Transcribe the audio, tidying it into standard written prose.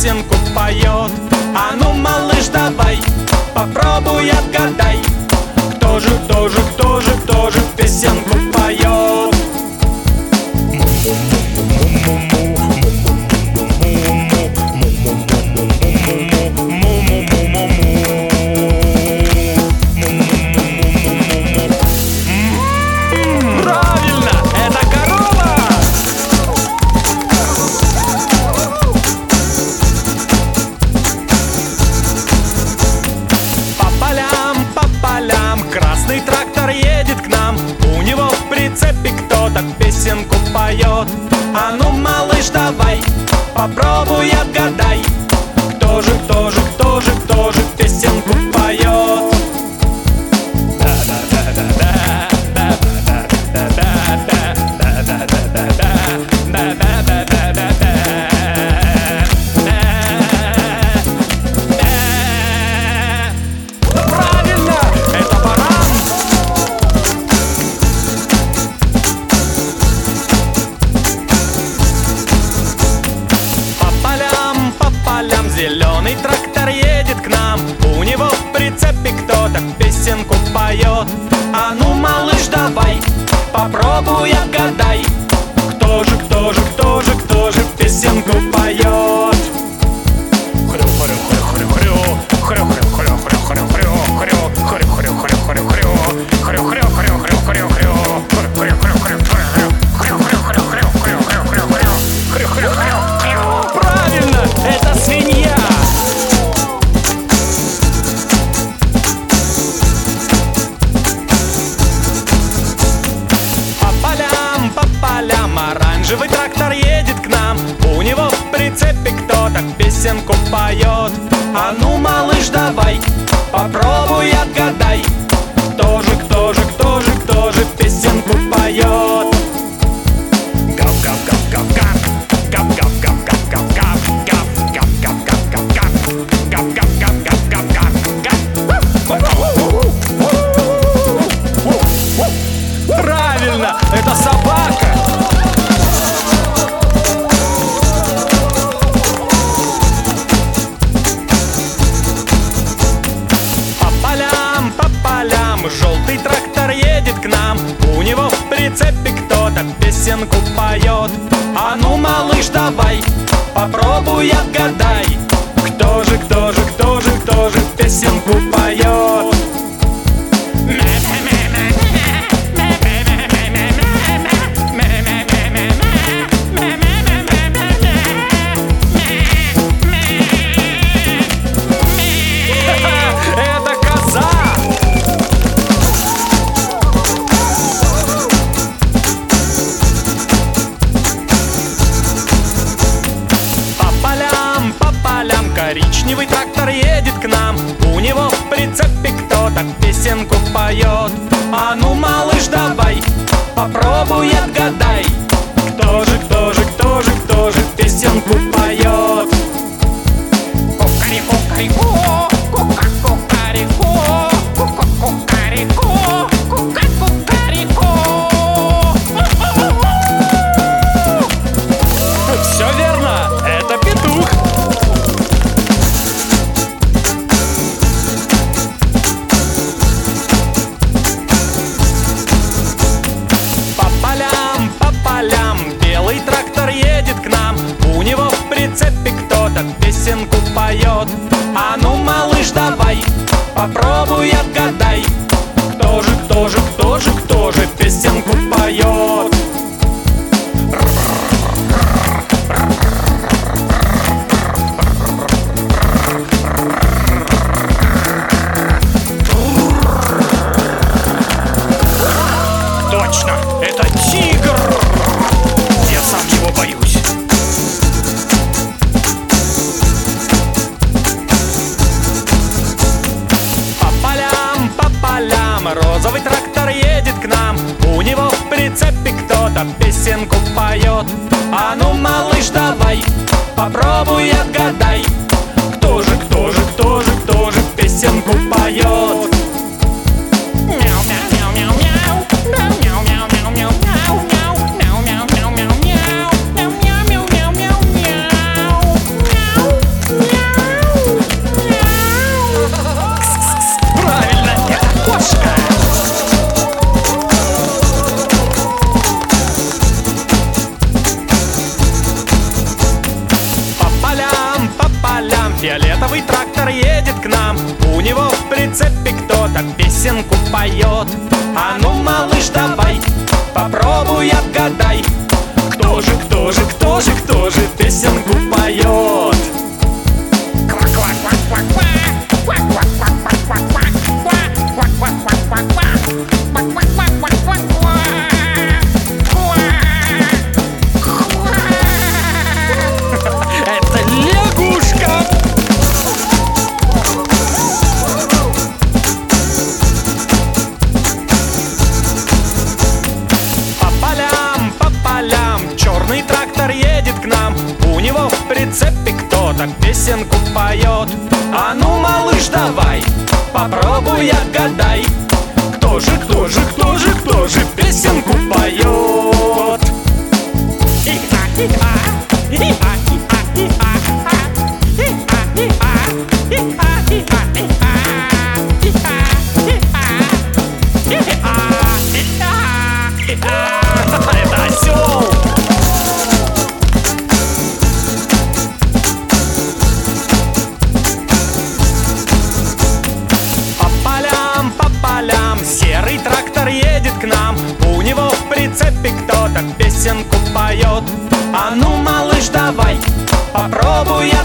песенку поет. А ну, малыш, давай, попробуй отгадай, кто же песенку поет. Правильно, это корова! По полям красный трактор едет к нам. У него в прицепе кто-то песенку поет. А ну, малыш, давай, попробуй отгадай, кто же песенку поет. Правильно, это баран. По полям зеленый трактор едет к нам. У него в прицепе кто-то песенку поет. А ну, малыш, давай, попробуй отгадай, кто же песенку поет. Правильно, это свинья. По полям оранжевый трактор едет к нам. У него в прицепе кто-то песенку поет. А ну, малыш, давай, попробуй отгадай, кто же песенку поет. Правильно, это собака. По полям желтый трактор едет к нам. У него в прицепе кто-то песенку поет. А ну, малыш, давай, попробуй отгадай, кто же песенку поет. Это коза. По полям коричневый трактор едет к нам. У него в прицепе кто-то песенку поет. А ну, малыш, давай, попробуй отгадай, кто же песенку поет. Кукареку, кукареку, кукареку, кукареку. Все верно, это петух. По полям белый трактор едет к нам. У него в прицепе кто-то песенку поет. А ну, малыш, давай, попробуй отгадай, кто же песенку поет. Точно, это тигр. Я сам его боюсь. По полям розовый трактор едет к нам. У него в прицепе кто-то песенку поет. А ну, малыш, давай, попробуй отгадай, кто же песенку поет. Фиолетовый трактор едет к нам, у него в прицепе кто-то песенку поет. А ну, малыш, давай, попробуй отгадай, кто же песенку поет? Это лягушка! По полям черный трактор едет к нам, у него в прицепе кто-то песенку поет. А ну, малыш, давай, попробуй отгадай, кто же песенку поет? Это осел! По полям серый трактор едет к нам, у него в прицепе кто-то песенку поет. А ну, малыш, давай, попробуй